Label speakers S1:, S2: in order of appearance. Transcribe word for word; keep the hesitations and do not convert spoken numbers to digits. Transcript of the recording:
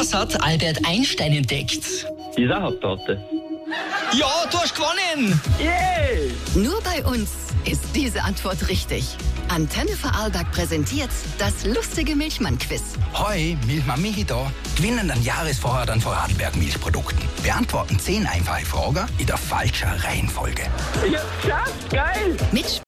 S1: Was hat Albert Einstein entdeckt?
S2: Die Sachertorte.
S1: Ja, du hast gewonnen!
S2: Yay!
S3: Nur bei uns ist diese Antwort richtig. Antenne Vorarlberg präsentiert das lustige Milchmann-Quiz.
S4: Hoi, Milchmann Michi da. Gewinnen den Jahresvorrat an Vorarlberg Milchprodukten. Beantworten zehn einfache Fragen in der falschen Reihenfolge.
S2: Ich hab's geschafft, geil!
S3: Mit